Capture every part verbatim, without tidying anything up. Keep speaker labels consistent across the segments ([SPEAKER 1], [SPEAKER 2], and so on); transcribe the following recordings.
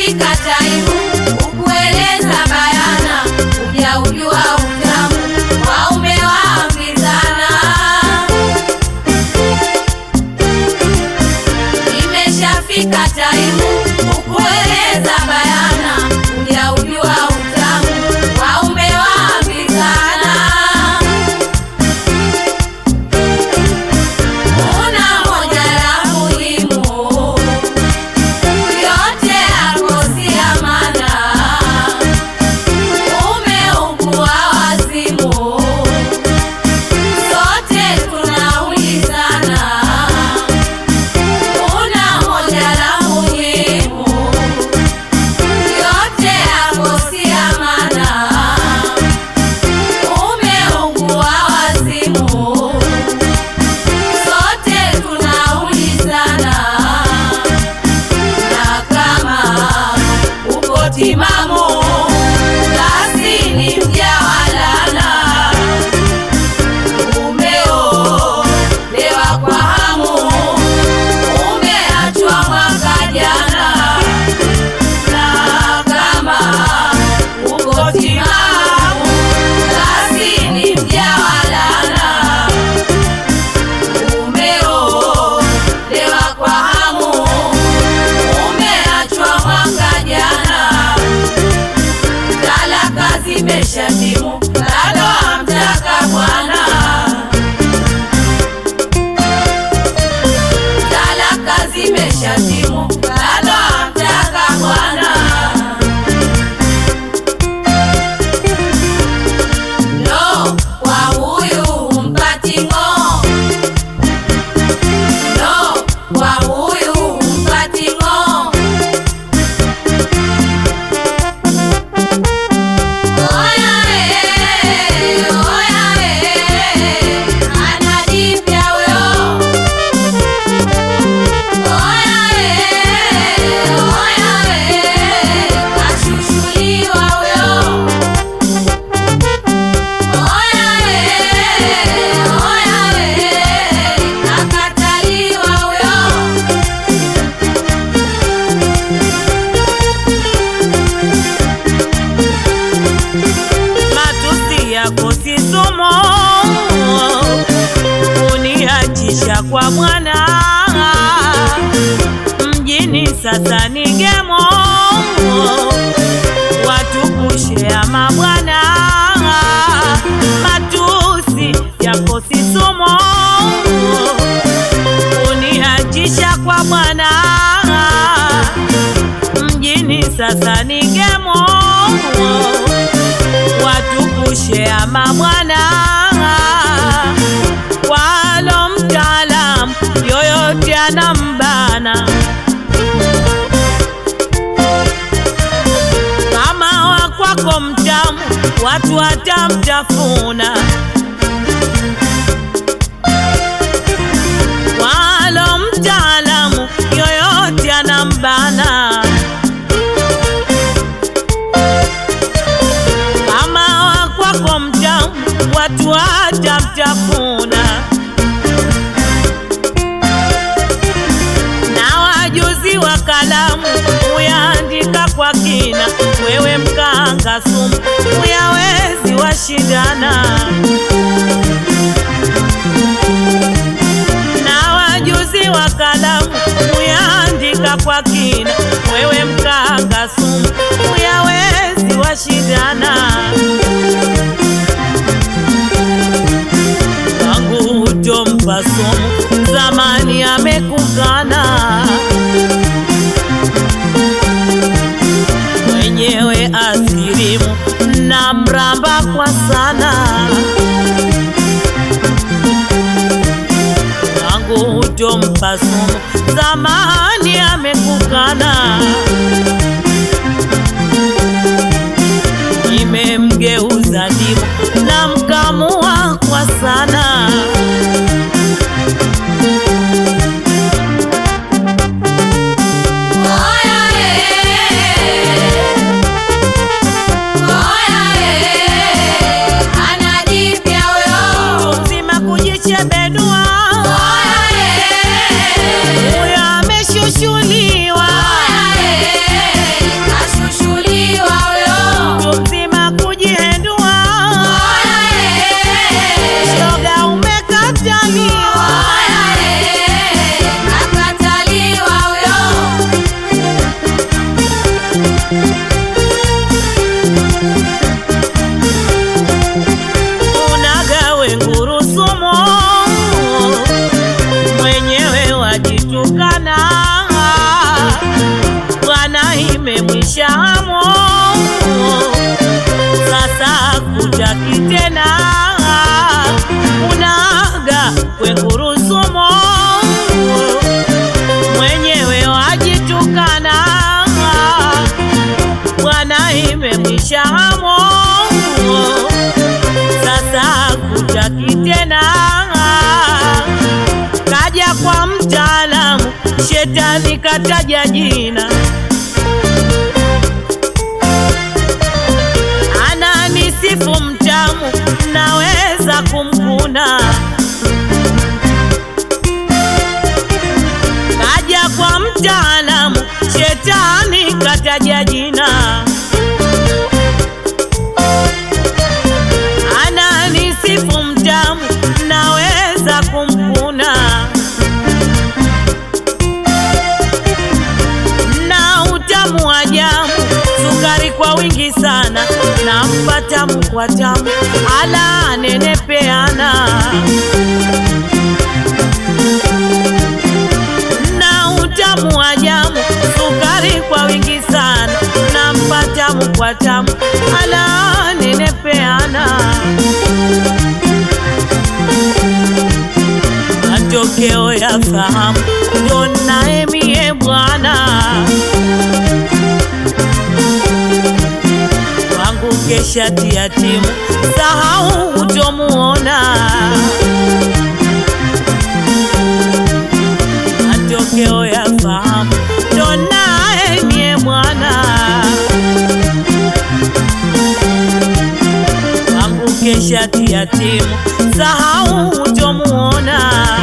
[SPEAKER 1] Imeshafika taimu ukueleza bayana, uja ujua utamu waume waambizana. Imeshafika taimu ukueleza bayana, uja ujua utamu waume waambizana. Una moja la muhimu, yote yako si amana. Umeugua wazimu, sote tunaulizana. Una moja la muhimu, yote yako si amana. Umeugua wazimu, sote tunaulizana. Na kama uko timamu, basi ni mjawalana. Umeolewa kwa hamu, umeachwa mwaka jana. Na kama uko timamu, basi ni mjawalana. Umeolewa kwa hamu, umeachwa mwaka jana. Talaka zimeshatimu, bado hamtaka bwana. Talaka zimeshatimu, bado hamtaka bwana. No, kwa huyu mpati ng'o. No, kwa huyu mpati ng'o. Oya eh, oya eh, anadipya huyo. Oya eh, oya eh, kashushuliwa huyo. Oya eh, oya eh, nakataliwa huyo.
[SPEAKER 2] Matusi yako si somo, uniachisha kwa Bwana. Mjini sasa ni gemo, watu kushea mabwana. Matusi yako si somo, uniachisha kwa Bwana. Mjini sasa ni gemo, watu kushea mabwana. Walo mtaalamu yoyote anambana, kama wakwako mtamu watu watamtafuna. Walo mtaalamu yoyote anambana, kama wakwako mtamu watu watamtafuna. Na wajuzi wa kalamu uyaandika kwa kina, wewe mkanga sumu uyawezi washindana. Na wajuzi wa kalamu uyaandika kwa kina, wewe mkanga sumu uyawezi washindana. Wangu utompa sumu, zamani amekukana. Mwenyewe asirimu na mramba kwa sana. Wangu utompa sumu, zamani amekukana. Nimemgeuza ndimu na mkamua kwa sana.
[SPEAKER 1] Oya eh, oya eh,
[SPEAKER 2] imemwisha hamu, sasa kutaki tena, unaga kwengurusumo, mwenyewe wajitukana, bwana imemwisha hamu, sasa kutaki tena. Kaja kwa mtaalamu, shetani kataja jina, ananisifu mtamu, naweza kumkuna. Kaja kwa mtaalamu, shetani kataja jina, ananisifu mtamu, naweza kumkuna. Na utamu wa jamu, sukari kwa wingi sana, nampa tamu kwa tamu, ala nenepeana. Na utamu wa jamu, sukari kwa wingi sana, nampa tamu kwa tamu, ala nenepeana. Matokeo ya fahamu ndo naye mie bwana, wangu kesha tia timu, sahau utomuona. Matokeo ya fahamu ndo naye mie bwana, wangu kesha tia timu, sahau utomuona.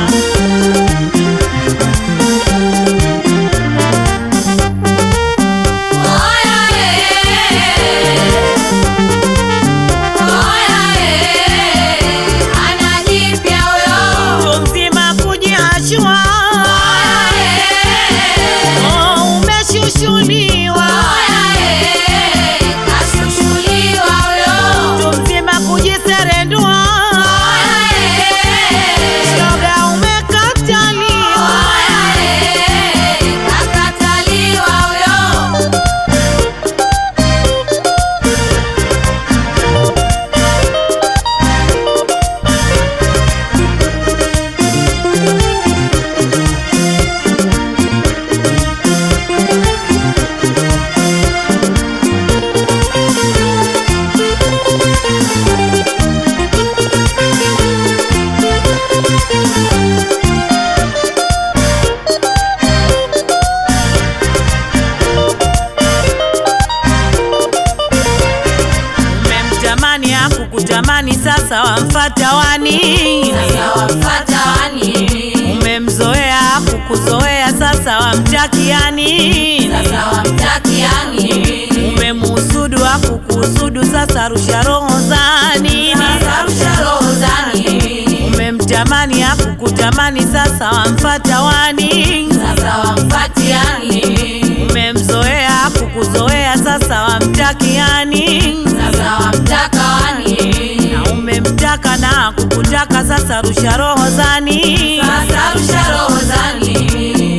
[SPEAKER 2] Kukutamani sasa wamfata wanini?
[SPEAKER 1] Sasa wamfata wanini?
[SPEAKER 2] Umemzoea kukuzoea sasa wamtakia nini?
[SPEAKER 1] Sasa wamtakia nini?
[SPEAKER 2] Umemusudu kukusudu sasa rusha roho za nini?
[SPEAKER 1] Sasa rusha roho za nini?
[SPEAKER 2] Umemtamani kukutamani sasa wamfata wanini?
[SPEAKER 1] Sasa wamfatia nini?
[SPEAKER 2] Umemzoea kukuzoea sasa wamtakia nini?
[SPEAKER 1] Sasa wamtaka wanini?
[SPEAKER 2] Umemtaka na kukutaka sasa rusha roho za nini?
[SPEAKER 1] Sasa rusha roho za nini?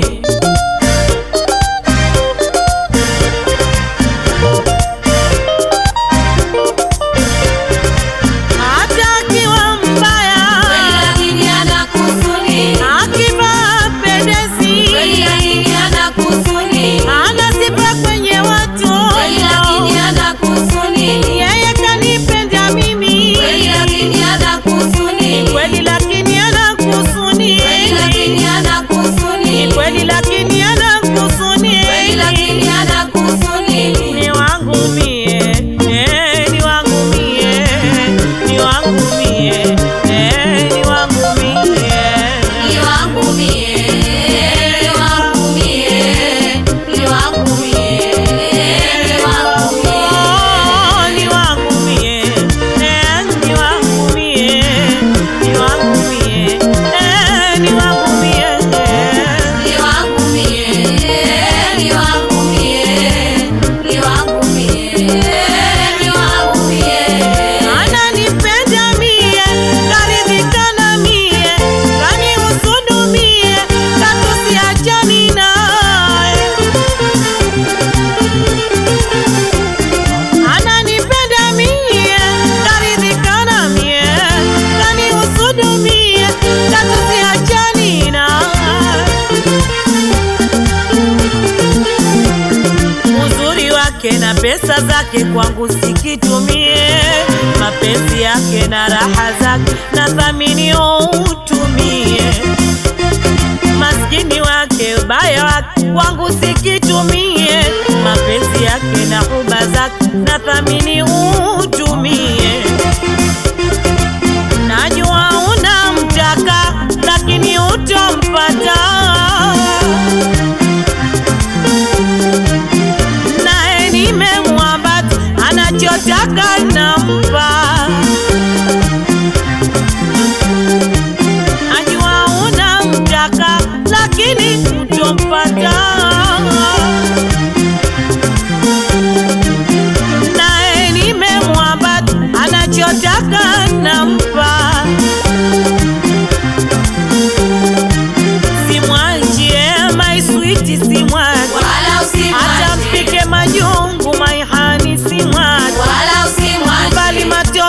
[SPEAKER 2] Hata akiwa mbaya
[SPEAKER 1] kweli lakini anakusuni,
[SPEAKER 2] akivaa pendezi
[SPEAKER 1] kweli lakini anakusuni,
[SPEAKER 2] anasifa kwenye watu
[SPEAKER 1] kweli lakini anakusuni,
[SPEAKER 2] yeye kanipenda mimi
[SPEAKER 1] kweli lakini anakusuni,
[SPEAKER 2] kweli lakini anakusuni,
[SPEAKER 1] kweli lakini
[SPEAKER 2] yake na pesa zake kwangu sikitumie, mapenzi yake na raha zake na thamini utumie, maskini wake ubaya wake kwangu sikitumie, mapenzi yake na huba zake na thamini utumie. Najua unamtaka lakini utompata, nae nimemwambata anachotaka nampa. Najua unamtaka lakini utompata, nae nimemwambata anachotaka nampa. Simwachie my sweet, simwache
[SPEAKER 1] wala usimwache,
[SPEAKER 2] hata mpike majungu maihani, simwache
[SPEAKER 1] wala usimwache,
[SPEAKER 2] bali mato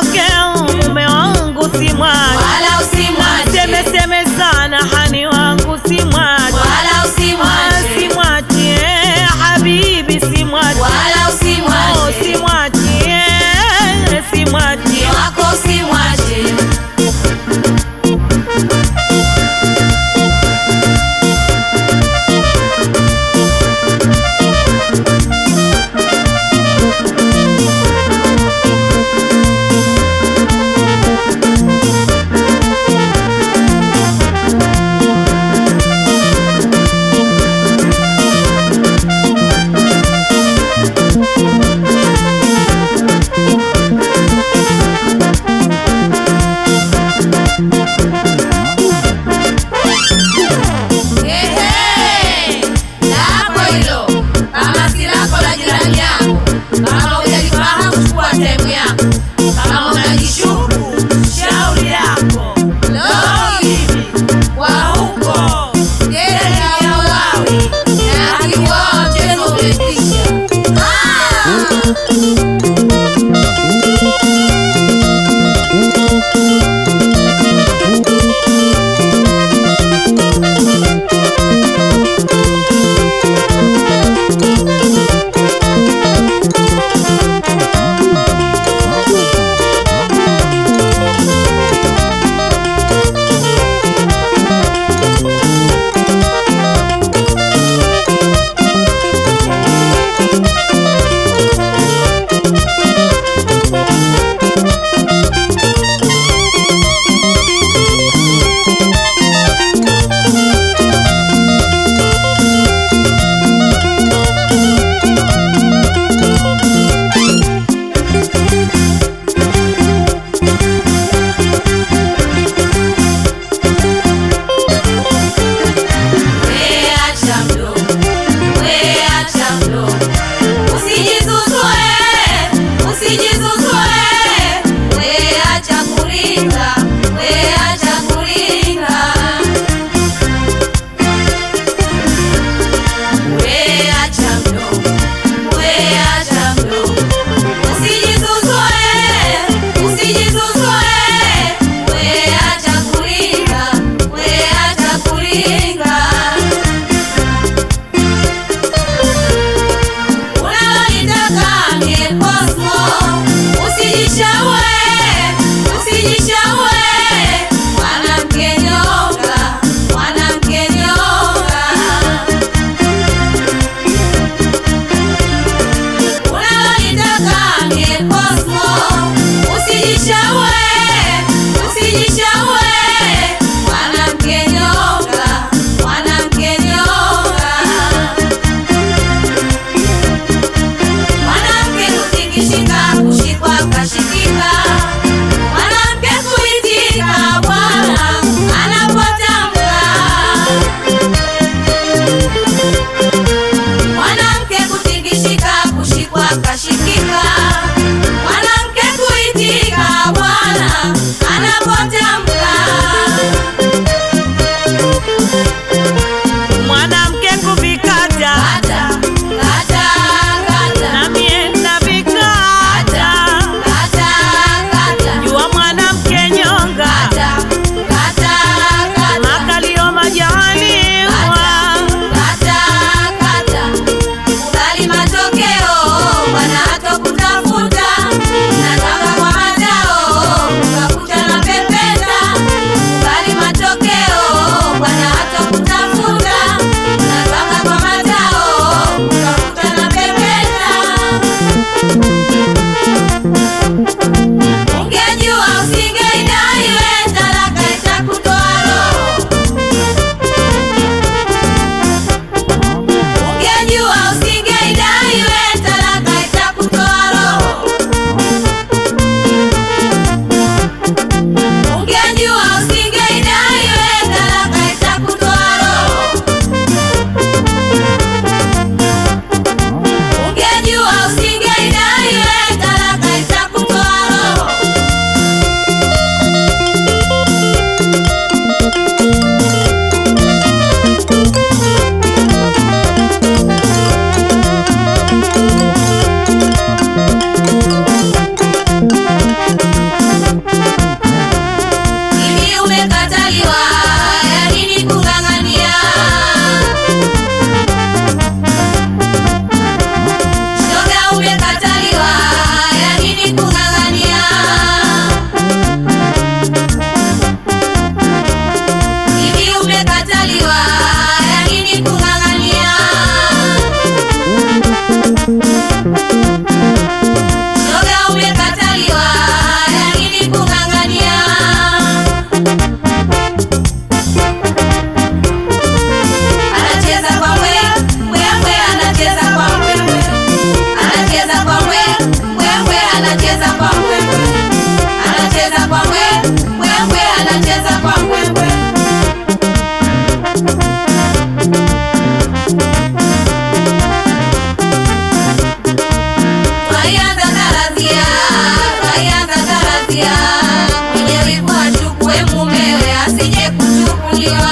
[SPEAKER 1] tarazia, mwenye wivu achukue mumewe asije kuchukuliwa.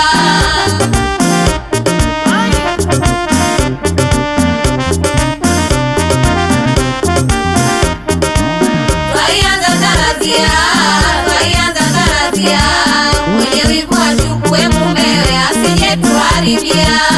[SPEAKER 1] Twaianza tarazia, twaianza tarazia, mwenye wivu achukue mumewe asije tuharibia.